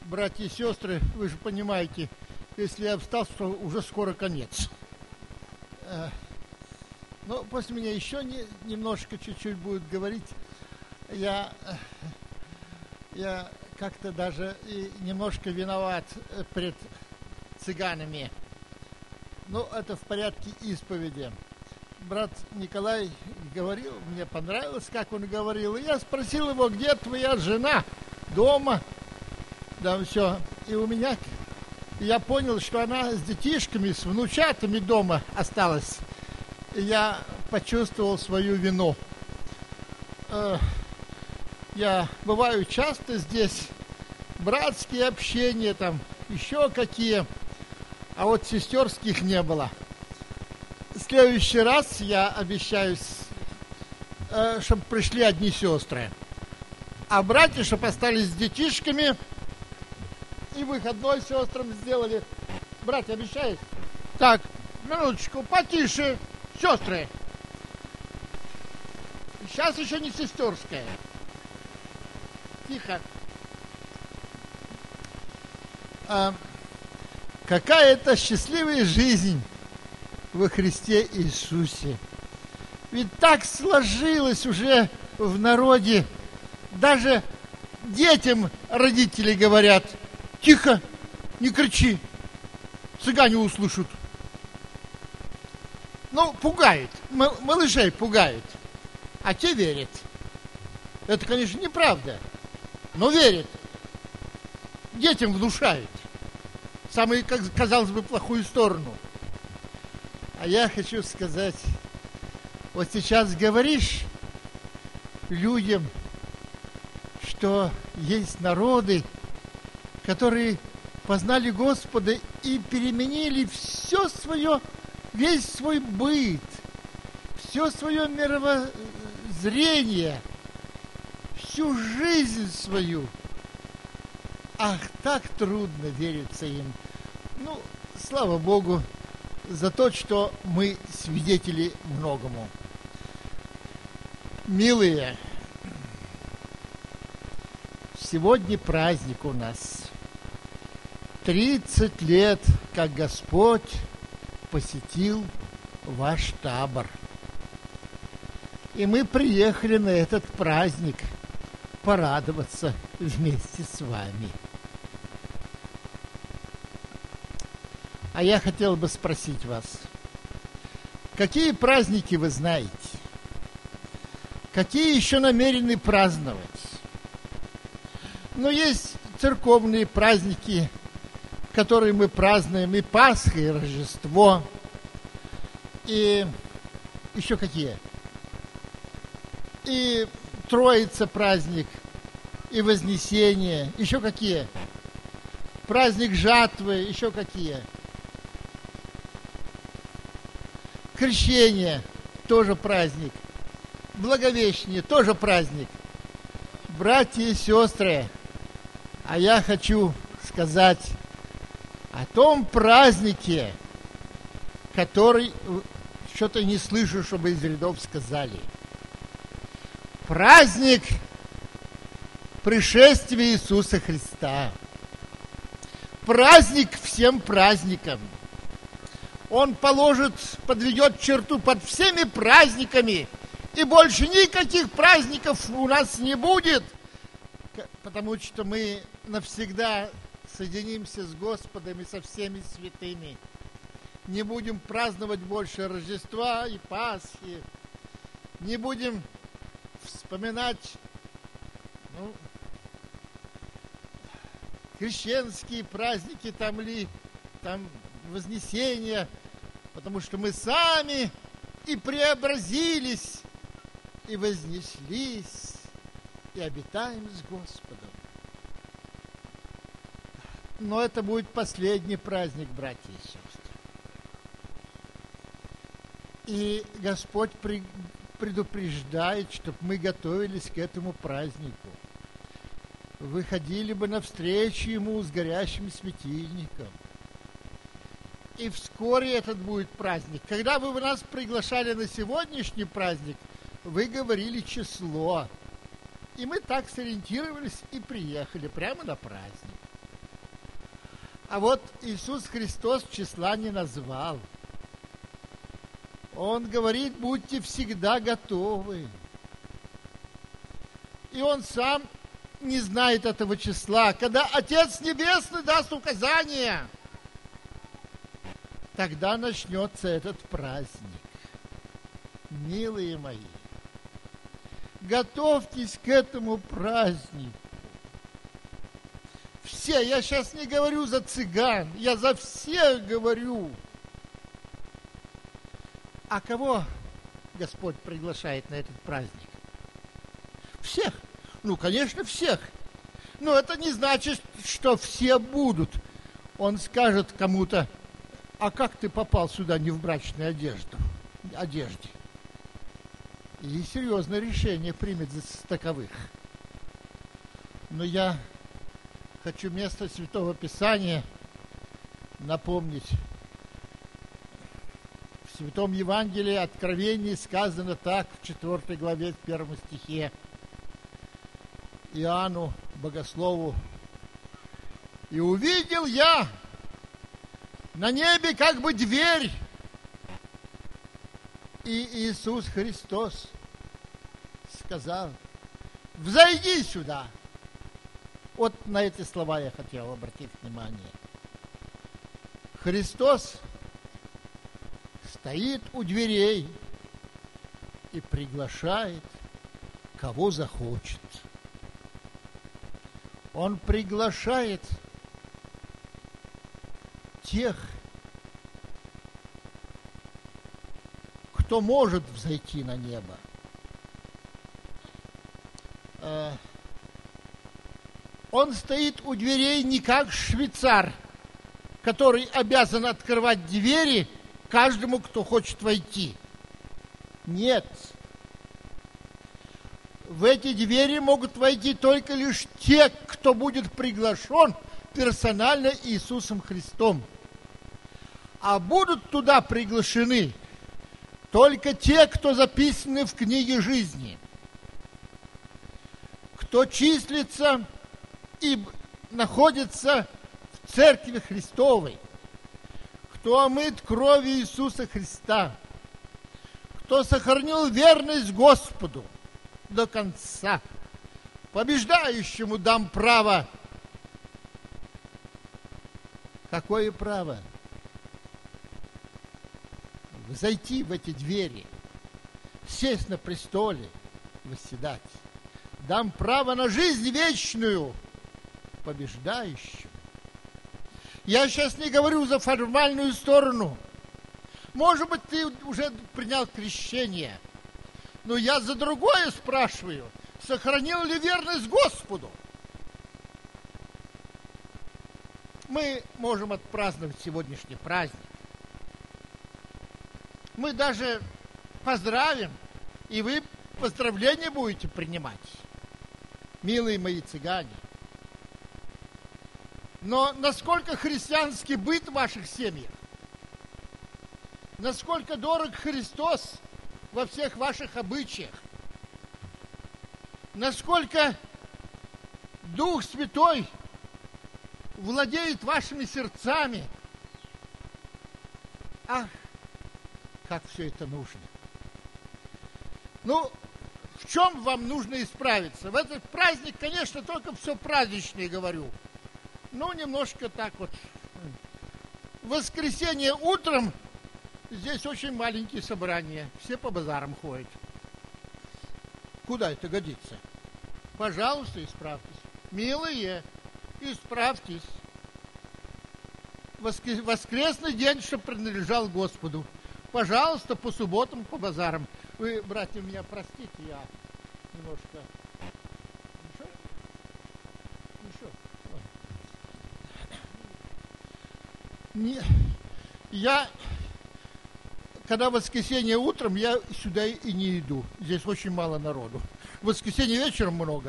Братья и сестры, вы же понимаете, если я встал, то уже скоро конец. Но после меня еще немножко, чуть-чуть будет говорить. Я как-то даже и немножко виноват пред цыганами. Но это в порядке исповеди. Брат Николай говорил, мне понравилось, как он говорил. И я спросил его, где твоя жена? Дома? Да, все. И у меня, я понял, что она с детишками, с внучатами дома осталась. И я почувствовал свою вину. Я бываю часто здесь, братские общения там, еще какие, а вот сестерских не было. В следующий раз я обещаю, чтобы пришли одни сестры, а братья, чтобы остались с детишками, и выходной сестрам сделали. Братья, обещают? Так, минуточку, потише, сестры. Сейчас еще не сестерская. Тихо. Какая-то счастливая жизнь во Христе Иисусе. Ведь так сложилось уже в народе. Даже детям родители говорят: тихо, не кричи, цыгане услышат. Ну, пугает, малышей пугает, а те верят. Это, конечно, неправда, но верят. Детям внушают. Самую, как казалось бы, плохую сторону. А я хочу сказать, вот сейчас говоришь людям, что есть народы, которые познали Господа и переменили все свое, весь свой быт, все свое мировоззрение, всю жизнь свою. Ах, так трудно верится им. Ну, слава Богу за то, что мы свидетели многому. Милые, сегодня праздник у нас. 30 лет, как Господь посетил ваш табор. И мы приехали на этот праздник порадоваться вместе с вами. А я хотел бы спросить вас, какие праздники вы знаете? Какие еще намерены праздновать? Но есть церковные праздники, которые мы празднуем, и Пасха, и Рождество, и еще какие? И Троица праздник, и Вознесение, еще какие? Праздник жатвы, еще какие? Крещение, тоже праздник. Благовещение, тоже праздник. Братья и сестры, а я хочу сказать о том празднике, который что-то не слышу, чтобы из рядов сказали. Праздник пришествия Иисуса Христа. Праздник всем праздникам. Он подведет черту под всеми праздниками, и больше никаких праздников у нас не будет, потому что мы навсегда соединимся с Господом и со всеми святыми. Не будем праздновать больше Рождества и Пасхи, не будем вспоминать крещенские праздники, там Вознесения, потому что мы сами и преобразились, и вознеслись, и обитаем с Господом. Но это будет последний праздник, братья и сестры. И Господь предупреждает, чтобы мы готовились к этому празднику. Выходили бы навстречу Ему с горящим светильником. И вскоре этот будет праздник. Когда вы нас приглашали на сегодняшний праздник, вы говорили число. И мы так сориентировались и приехали прямо на праздник. А вот Иисус Христос числа не назвал. Он говорит, будьте всегда готовы. И Он сам не знает этого числа. Когда Отец Небесный даст указания, тогда начнется этот праздник. Милые мои, готовьтесь к этому празднику. Все, я сейчас не говорю за цыган, я за всех говорю. А кого Господь приглашает на этот праздник? Всех. Ну, конечно, всех. Но это не значит, что все будут. Он скажет кому-то, а как ты попал сюда не в брачной одежде? И серьезное решение примет за таковых. Но я хочу место Святого Писания напомнить. В Святом Евангелии Откровении сказано так, в 4 главе, в 1 стихе. Иоанну, богослову: «И увидел я на небе как бы дверь, и Иисус Христос сказал: взойди сюда». Вот на эти слова я хотел обратить внимание. Христос стоит у дверей и приглашает, кого захочет. Он приглашает тех, кто может взойти на небо. Он стоит у дверей не как швейцар, который обязан открывать двери каждому, кто хочет войти. Нет. В эти двери могут войти только лишь те, кто будет приглашен персонально Иисусом Христом. А будут туда приглашены только те, кто записаны в книге жизни, кто числится и находится в Церкви Христовой, кто омыт кровью Иисуса Христа, кто сохранил верность Господу до конца. Побеждающему дам право. Какое право? Зайти в эти двери, сесть на престоле, восседать. Дам право на жизнь вечную побеждающему. Я сейчас не говорю за формальную сторону. Может быть, ты уже принял крещение. Но я за другое спрашиваю. Сохранил ли верность Господу? Мы можем отпраздновать сегодняшний праздник. Мы даже поздравим, и вы поздравления будете принимать, милые мои цыгане. Но насколько христианский быт в ваших семьях? Насколько дорог Христос во всех ваших обычаях? Насколько Дух Святой владеет вашими сердцами? Ах, как все это нужно. Ну, в чем вам нужно исправиться? В этот праздник, конечно, только все праздничное говорю. Ну, немножко так вот. В воскресенье утром здесь очень маленькие собрания. Все по базарам ходят. Куда это годится? Пожалуйста, исправьтесь. Милые, исправьтесь. Воскресный день, чтобы принадлежал Господу. Пожалуйста, по субботам, по базарам. Вы, братья, меня простите, я немножко... Я, когда воскресенье утром, я сюда и не иду. Здесь очень мало народу. В воскресенье вечером много.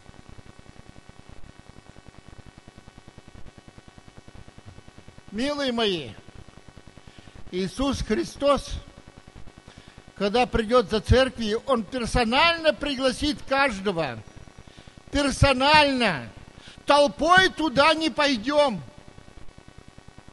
Милые мои, Иисус Христос, когда придет за церковью, Он персонально пригласит каждого. Персонально. Толпой туда не пойдем.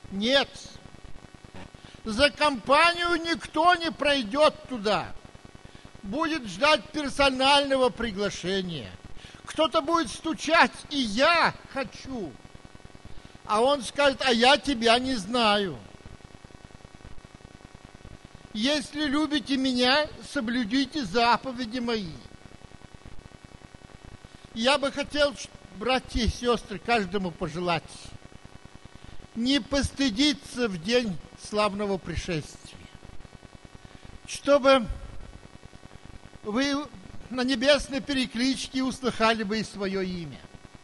Нет. За компанию никто не пройдет туда. Будет ждать персонального приглашения. Кто-то будет стучать, и я хочу. А он скажет, а я тебя не знаю. Если любите меня, соблюдите заповеди мои. Я бы хотел, братья и сестры, каждому пожелать не постыдиться в день славного пришествия, чтобы вы на небесной перекличке услыхали бы и свое имя.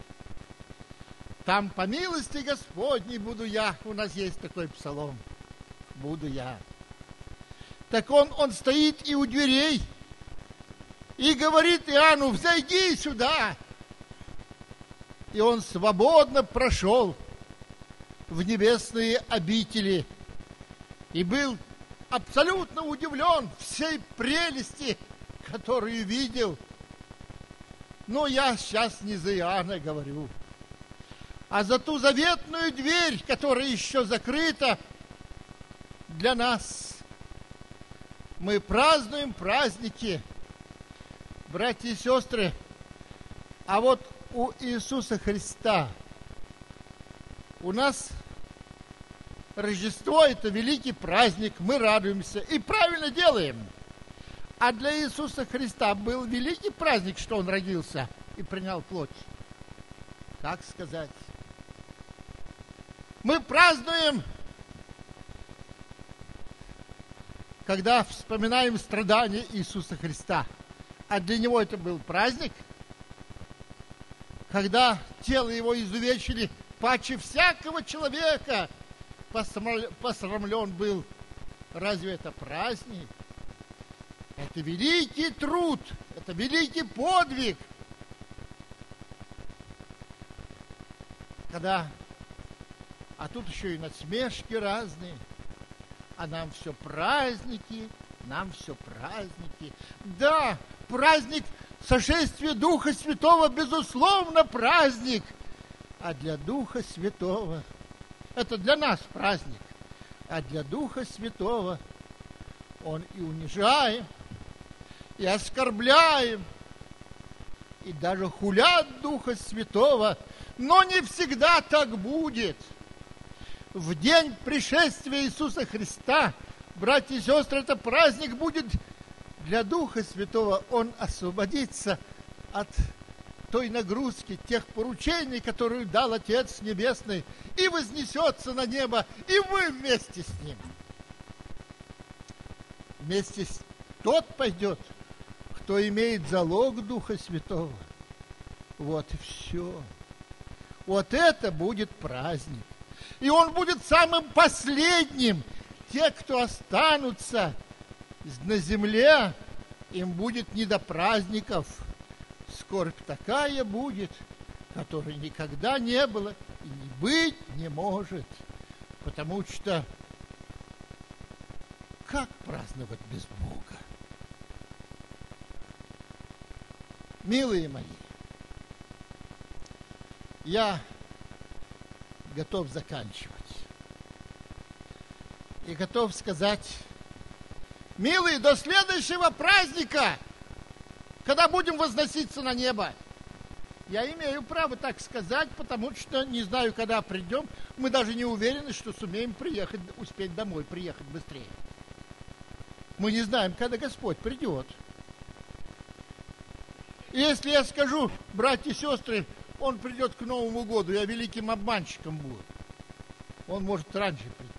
Там по милости Господней буду я. У нас есть такой псалом. Буду я. Так он стоит и у дверей, и говорит Иоанну, взойди сюда. И он свободно прошел в небесные обители и был абсолютно удивлен всей прелести, которую видел. Но я сейчас не за Иоанна говорю, а за ту заветную дверь, которая еще закрыта для нас. Мы празднуем праздники, братья и сестры, а вот у Иисуса Христа у нас Рождество – это великий праздник, мы радуемся и правильно делаем. А для Иисуса Христа был великий праздник, что Он родился и принял плоть. Как сказать? Мы празднуем, когда вспоминаем страдания Иисуса Христа. А для Него это был праздник, когда тело Его изувечили, паче всякого человека посрамлен был. Разве это праздник? Это великий труд, это великий подвиг. А тут еще и насмешки разные. А нам все праздники, Да, праздник сошествия Духа Святого, безусловно, праздник. А для Духа Святого, это для нас праздник, а для Духа Святого Он и унижаем, и оскорбляем, и даже хулят Духа Святого. Но не всегда так будет. В день пришествия Иисуса Христа, братья и сестры, это праздник будет для Духа Святого. Он освободится от той нагрузки, тех поручений, которые дал Отец Небесный, и вознесется на небо, и мы вместе с Ним. Вместе с тот пойдет, кто имеет залог Духа Святого. Вот и все. Вот это будет праздник. И он будет самым последним. Те, кто останутся на земле, им будет не до праздников. Скорбь такая будет, которой никогда не было и не быть не может. Потому что как праздновать без Бога? Милые мои, я готов заканчивать. И готов сказать, милые, до следующего праздника, когда будем возноситься на небо. Я имею право так сказать, потому что не знаю, когда придем. Мы даже не уверены, что сумеем успеть домой, приехать быстрее. Мы не знаем, когда Господь придет. И если я скажу, братья и сестры, Он придет к Новому году, я великим обманщиком буду. Он может раньше прийти.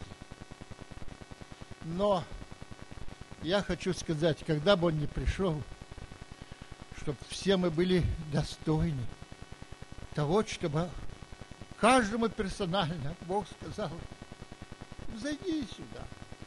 Но я хочу сказать, когда бы Он ни пришел, чтобы все мы были достойны того, чтобы каждому персонально Бог сказал, зайди сюда.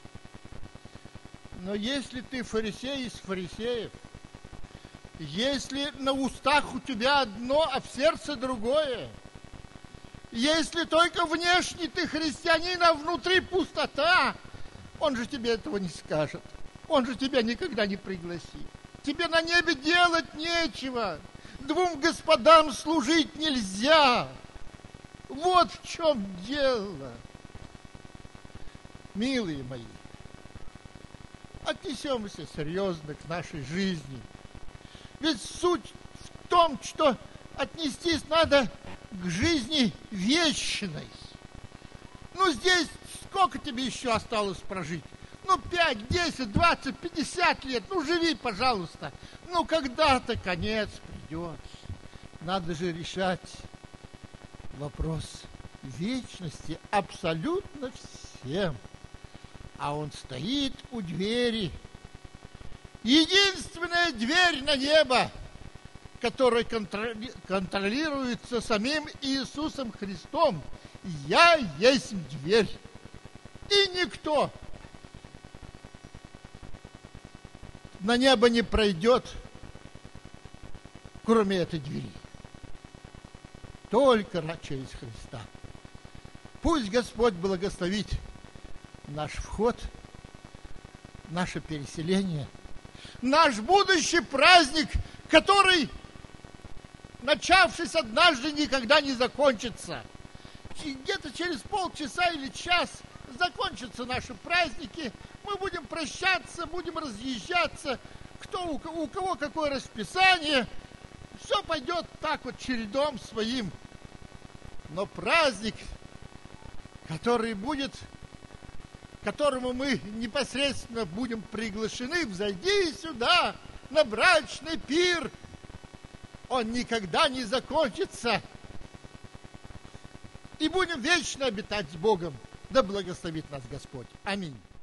Но если ты фарисей из фарисеев, если на устах у тебя одно, а в сердце другое, если только внешне ты христианин, а внутри пустота, Он же тебе этого не скажет. Он же тебя никогда не пригласит. Тебе на небе делать нечего. Двум господам служить нельзя. Вот в чем дело. Милые мои, отнесемся серьезно к нашей жизни. Ведь суть в том, что отнестись надо к жизни вечной. Ну, здесь сколько тебе еще осталось прожить? Ну, 5, 10, 20, 50 лет. Ну, живи, пожалуйста. Ну, когда-то конец придет. Надо же решать вопрос вечности абсолютно всем. А он стоит у двери. Единственная дверь на небо, которая контролируется самим Иисусом Христом. Я есть дверь. И никто на небо не пройдет, кроме этой двери. Только через Христа. Пусть Господь благословит наш вход, наше переселение, наш будущий праздник, который, начавшись однажды, никогда не закончится. Где-то через полчаса или час закончатся наши праздники, мы будем прощаться, будем разъезжаться, у кого какое расписание, все пойдет так вот чередом своим. Но праздник, который будет, к которому мы непосредственно будем приглашены, взойди сюда на брачный пир, он никогда не закончится. И будем вечно обитать с Богом. Да благословит нас Господь. Аминь.